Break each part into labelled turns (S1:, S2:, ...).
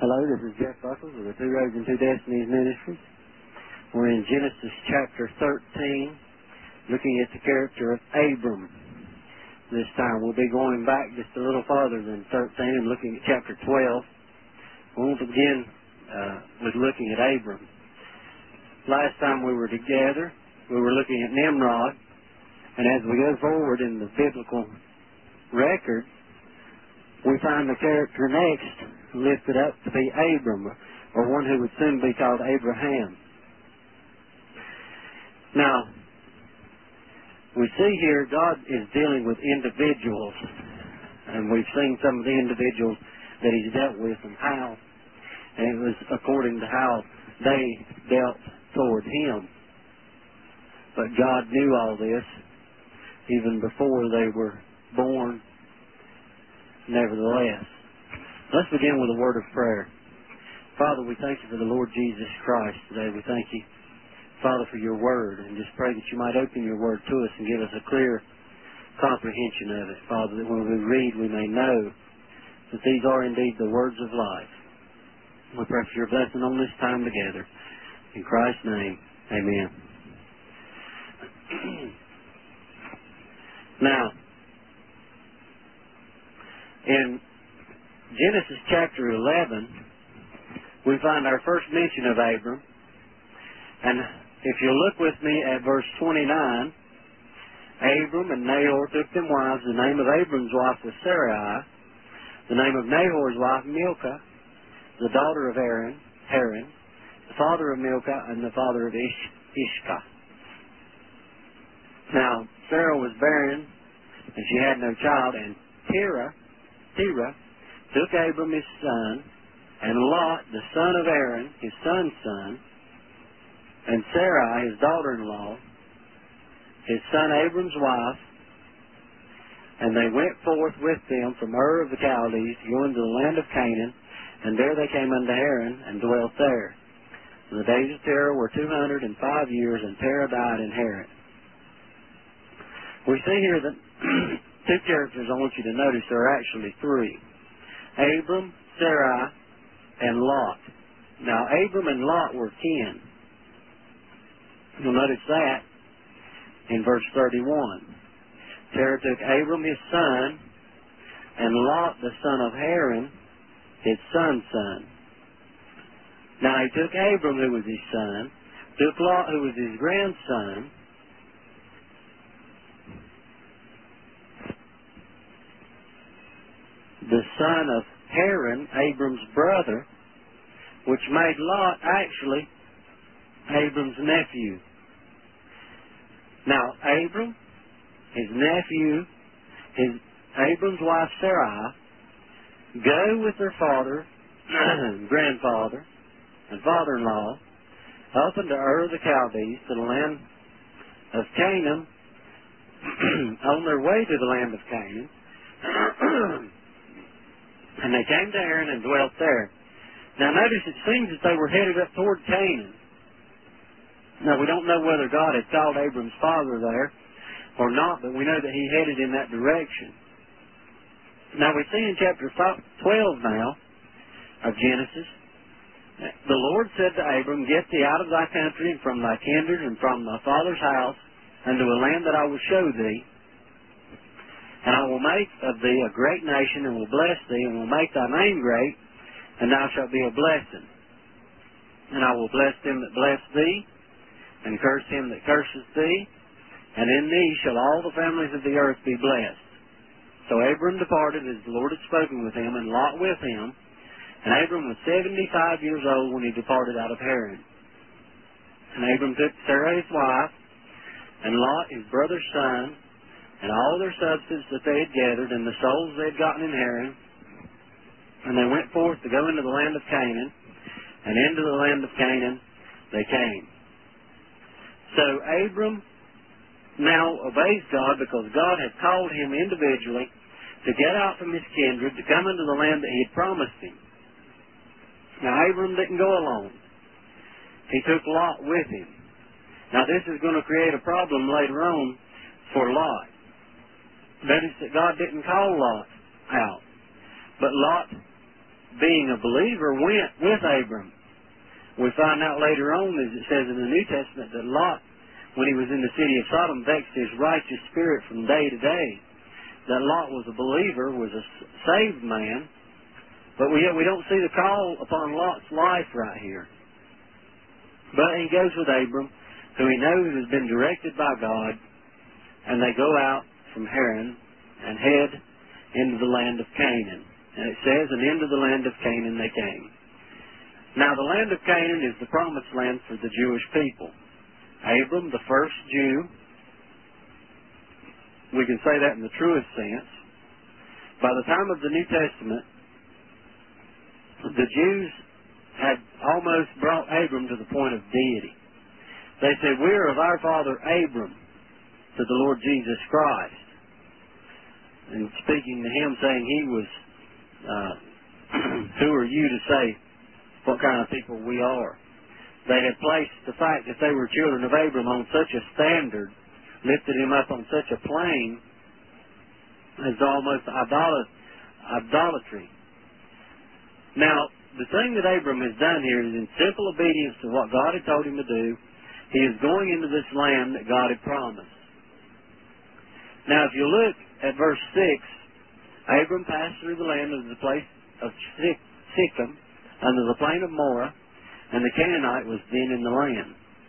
S1: Hello, this is Jeff Buckles with the Two Roads and Two Destinies Ministries. We're in Genesis chapter 13, looking at the character of Abram. This time we'll be going back just a little farther than 13 and looking at chapter 12. We'll begin with looking at Abram. Last time we were together, we were looking at Nimrod, and as we go forward in the biblical record, we find the character next lifted up to be Abram, or one who would soon be called Abraham. Now, we see here God is dealing with individuals, and we've seen some of the individuals that He's dealt with and how, and it was according to how they dealt toward Him. But God knew all this even before they were born, nevertheless. Let's begin with a word of prayer. Father, we thank You for the Lord Jesus Christ today. We thank You, Father, for Your word, and just pray that You might open Your word to us and give us a clear comprehension of it, Father, that when we read we may know that these are indeed the words of life. We pray for Your blessing on this time together. In Christ's name, amen. Now, in Genesis chapter 11, we find our first mention of Abram. And if you look with me at verse 29, Abram and Nahor took them wives. The name of Abram's wife was Sarai. The name of Nahor's wife, Milcah, the daughter of Haran, the father of Milcah, and the father of Ishka. Now, Sarah was barren, and she had no child, and Terah took Abram his son, and Lot, the son of Aaron, his son's son, and Sarai, his daughter-in-law, his son Abram's wife, and they went forth with them from Ur of the Chaldees, going to the land of Canaan, and there they came unto Haran, and dwelt there. And the days of Terah were 205 years, and Terah died in Haran. We see here that two characters I want you to notice. There are actually three. Abram, Sarai, and Lot. Now, Abram and Lot were kin. You'll notice that in verse 31. Terah took Abram his son, and Lot the son of Haran, his son's son. Now, he took Abram, who was his son, took Lot, who was his grandson, the son of Haran, Abram's brother, which made Lot actually Abram's nephew. Now, Abram, his nephew, Abram's wife Sarai, go with their father, grandfather, and father-in-law up into Ur of the Chaldees to the land of Canaan, on their way to the land of Canaan, and they came to Haran and dwelt there. Now notice it seems that they were headed up toward Canaan. Now we don't know whether God had called Abram's father there or not, but we know that he headed in that direction. Now we see in chapter 12 now of Genesis, the Lord said to Abram, Get thee out of thy country and from thy kindred and from thy father's house unto a land that I will show thee. And I will make of thee a great nation, and will bless thee, and will make thy name great, and thou shalt be a blessing. And I will bless them that bless thee, and curse him that curseth thee, and in thee shall all the families of the earth be blessed. So Abram departed as the Lord had spoken with him, and Lot with him. And Abram was 75 years old when he departed out of Haran. And Abram took Sarai his wife, and Lot his brother's son, and all their substance that they had gathered, and the souls they had gotten in Haran, and they went forth to go into the land of Canaan, and into the land of Canaan they came. So Abram now obeys God because God had called him individually to get out from his kindred, to come into the land that he had promised him. Now Abram didn't go alone. He took Lot with him. Now this is going to create a problem later on for Lot. Notice that God didn't call Lot out, but Lot being a believer, went with Abram. We find out later on, as it says in the New Testament, that Lot, when he was in the city of Sodom, vexed his righteous spirit from day to day. That Lot was a believer, was a saved man, but yet we don't see the call upon Lot's life right here. But he goes with Abram, who he knows has been directed by God, and they go out from Haran and head into the land of Canaan. And it says, and into the land of Canaan they came. Now, the land of Canaan is the promised land for the Jewish people. Abram, the first Jew, we can say that in the truest sense. By the time of the New Testament, the Jews had almost brought Abram to the point of deity. They said, "We are of our father Abram," to the Lord Jesus Christ. And speaking to him, saying he was, who are you to say what kind of people we are? They had placed the fact that they were children of Abram on such a standard, lifted him up on such a plane, as almost idolatry. Now, the thing that Abram has done here is in simple obedience to what God had told him to do. He is going into this land that God had promised. Now, if you look at verse 6, Abram passed through the land of the place of Shechem, under the plain of Moreh, and the Canaanite was then in the land.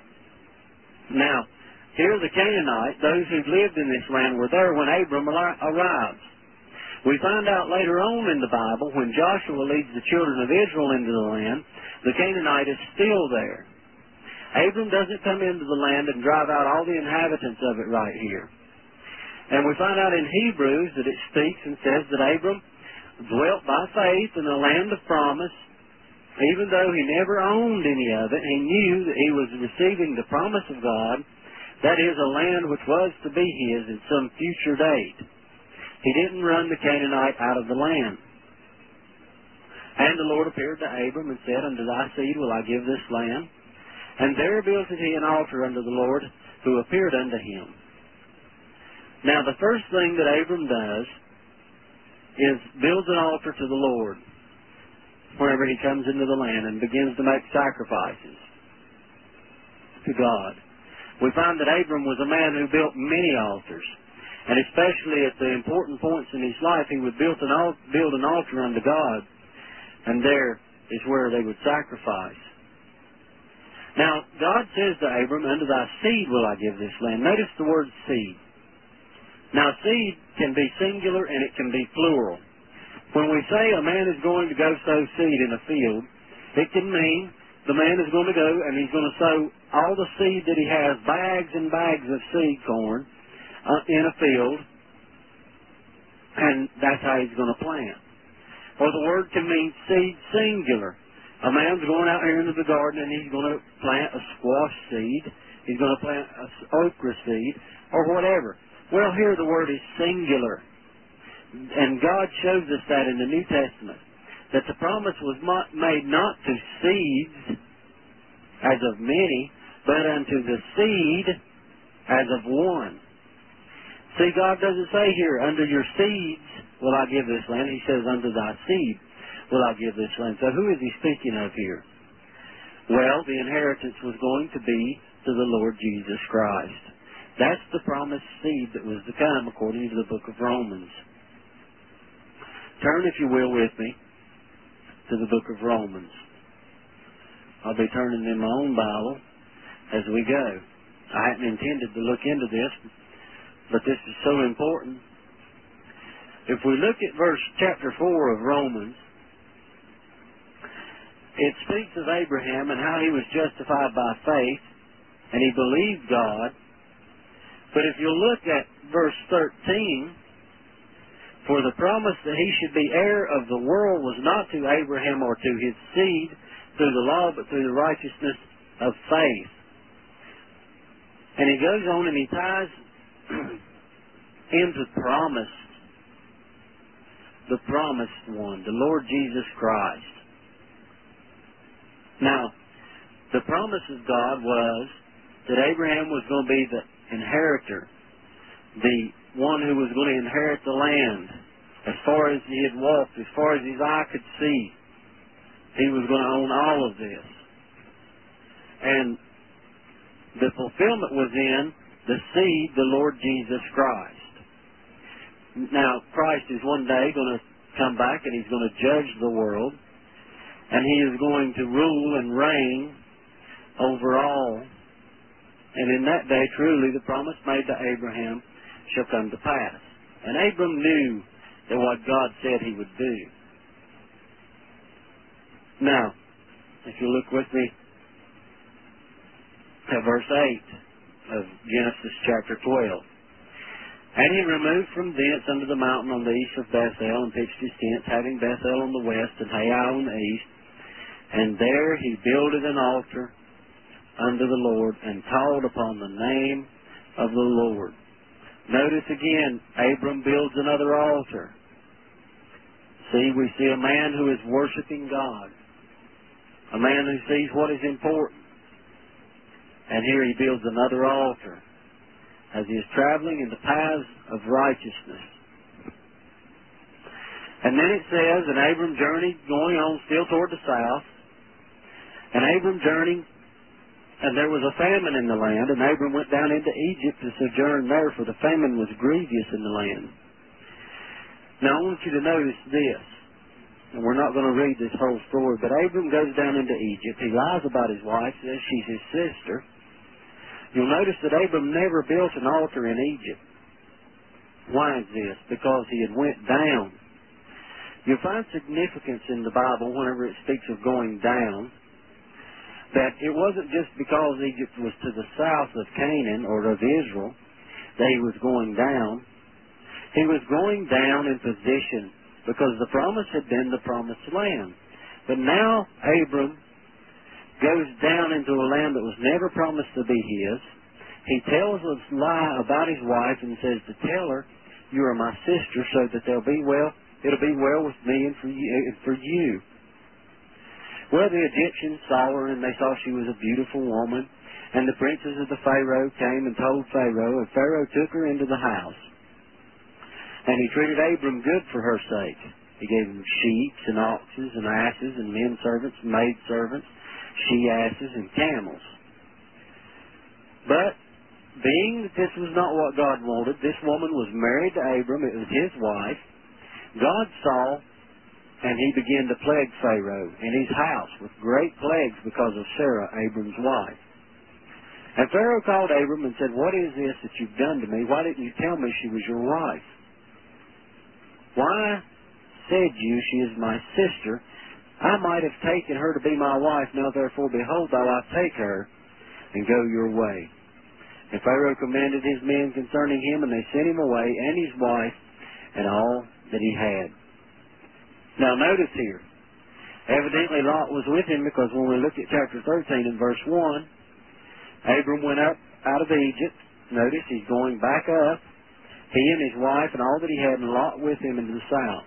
S1: Now, here the Canaanite, those who lived in this land, were there when Abram arrives. We find out later on in the Bible, when Joshua leads the children of Israel into the land, the Canaanite is still there. Abram doesn't come into the land and drive out all the inhabitants of it right here. And we find out in Hebrews that it speaks and says that Abram dwelt by faith in the land of promise. Even though he never owned any of it, he knew that he was receiving the promise of God, that is, a land which was to be his at some future date. He didn't run the Canaanite out of the land. And the Lord appeared to Abram and said, "Unto thy seed will I give this land." And there builded he an altar unto the Lord, who appeared unto him. Now, the first thing that Abram does is builds an altar to the Lord whenever he comes into the land and begins to make sacrifices to God. We find that Abram was a man who built many altars, and especially at the important points in his life, he would build an altar unto God, and there is where they would sacrifice. Now, God says to Abram, "Unto thy seed will I give this land." Notice the word seed. Now, seed can be singular and it can be plural. When we say a man is going to go sow seed in a field, it can mean the man is going to go and he's going to sow all the seed that he has, bags and bags of seed corn, in a field, and that's how he's going to plant. Or the word can mean seed singular. A man's going out here into the garden and he's going to plant a squash seed, he's going to plant an okra seed, or whatever. Well, here the word is singular. And God shows us that in the New Testament, that the promise was made not to seeds, as of many, but unto the seed, as of one. See, God doesn't say here, "Unto your seeds will I give this land." He says, "Unto thy seed will I give this land." So who is he speaking of here? Well, the inheritance was going to be to the Lord Jesus Christ. That's the promised seed that was to come according to the book of Romans. Turn, if you will, with me to the book of Romans. I'll be turning in my own Bible as we go. I hadn't intended to look into this, but this is so important. If we look at chapter 4 of Romans, it speaks of Abraham and how he was justified by faith, and he believed God. But if you look at verse 13, "For the promise that he should be heir of the world was not to Abraham or to his seed through the law, but through the righteousness of faith." And he goes on and he ties into the promised one, the Lord Jesus Christ. Now, the promise of God was that Abraham was going to be the inheritor, the one who was going to inherit the land as far as he had walked, as far as his eye could see. He was going to own all of this. And the fulfillment was in the seed, the Lord Jesus Christ. Now, Christ is one day going to come back and He's going to judge the world. And He is going to rule and reign over all. And in that day, truly, the promise made to Abraham shall come to pass. And Abram knew that what God said He would do. Now, if you look with me at verse 8 of Genesis chapter 12. And he removed from thence unto the mountain on the east of Bethel, and pitched his tents, having Bethel on the west and Hai on the east. And there he builded an altar unto the Lord, and called upon the name of the Lord. Notice again, Abram builds another altar. See, we see a man who is worshiping God. A man who sees what is important. And here he builds another altar as he is traveling in the paths of righteousness. And then it says, and Abram journeyed, going on still toward the south. And Abram journeyed, and there was a famine in the land, and Abram went down into Egypt to sojourn there, for the famine was grievous in the land. Now I want you to notice this, and we're not going to read this whole story, but Abram goes down into Egypt. He lies about his wife, says she's his sister. You'll notice that Abram never built an altar in Egypt. Why is this? Because he had went down. You'll find significance in the Bible whenever it speaks of going down, that it wasn't just because Egypt was to the south of Canaan or of Israel that he was going down. He was going down in position because the promise had been the promised land. But now Abram goes down into a land that was never promised to be his. He tells a lie about his wife and says to tell her, you are my sister, so that it'll be well with me and for you. Well, the Egyptians saw her, and they saw she was a beautiful woman. And the princes of the Pharaoh came and told Pharaoh, and Pharaoh took her into the house. And he treated Abram good for her sake. He gave him sheep and oxen and asses and men servants, maid servants, she-asses and camels. But being that this was not what God wanted, this woman was married to Abram. It was his wife. God saw, and he began to plague Pharaoh in his house with great plagues because of Sarah, Abram's wife. And Pharaoh called Abram and said, what is this that you've done to me? Why didn't you tell me she was your wife? Why said you, she is my sister? I might have taken her to be my wife. Now therefore, behold, thou I take her, and go your way. And Pharaoh commanded his men concerning him, and they sent him away, and his wife, and all that he had. Now notice here, evidently Lot was with him, because when we look at chapter 13 and verse 1, Abram went up out of Egypt. Notice he's going back up. He and his wife and all that he had, and Lot with him into the south.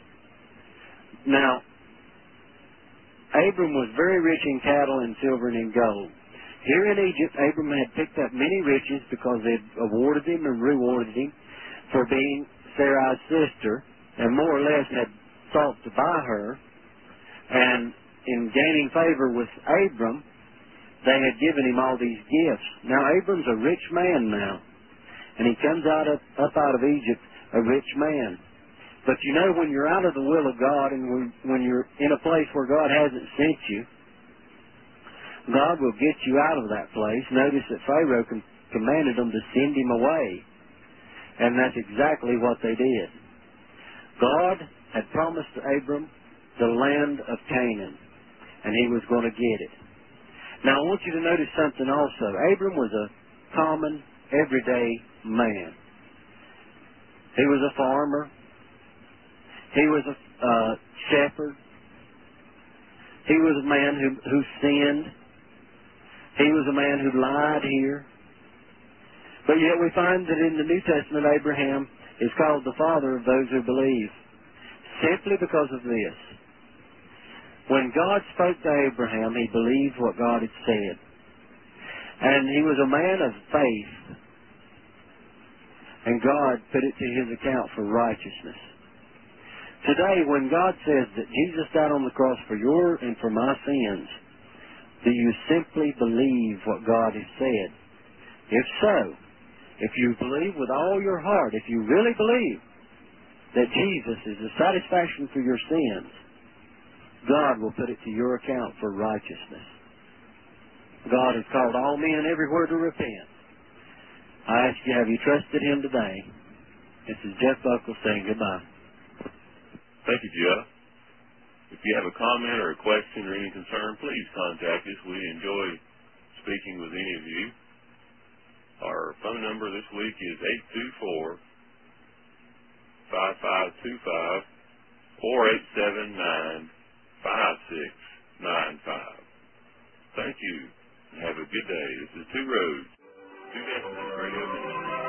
S1: Now, Abram was very rich in cattle and silver and in gold. Here in Egypt, Abram had picked up many riches because they had awarded him and rewarded him for being Sarai's sister, and more or less had sought to buy her. And in gaining favor with Abram, they had given him all these gifts. Now, Abram's a rich man now, and he comes up out of Egypt a rich man. But you know, when you're out of the will of God and when you're in a place where God hasn't sent you, God will get you out of that place. Notice that Pharaoh commanded them to send him away. And that's exactly what they did. God had promised to Abram the land of Canaan, and he was going to get it. Now I want you to notice something also. Abram was a common, everyday man. He was a farmer. He was a shepherd. He was a man who sinned. He was a man who lied here. But yet we find that in the New Testament, Abraham is called the father of those who believe, simply because of this. When God spoke to Abraham, he believed what God had said. And he was a man of faith. And God put it to his account for righteousness. Today, when God says that Jesus died on the cross for your and for my sins, do you simply believe what God has said? If so, if you believe with all your heart, if you really believe that Jesus is the satisfaction for your sins, God will put it to your account for righteousness. God has called all men everywhere to repent. I ask you, have you trusted Him today? This is Jeff Buckle saying goodbye.
S2: Thank you, Jeff. If you have a comment or a question or any concern, please contact us. We enjoy speaking with any of you. Our phone number this week is 824-5525 or 879-5695. Thank you, and have a good day. This is Two Roads, Two Destinies Radio Ministry.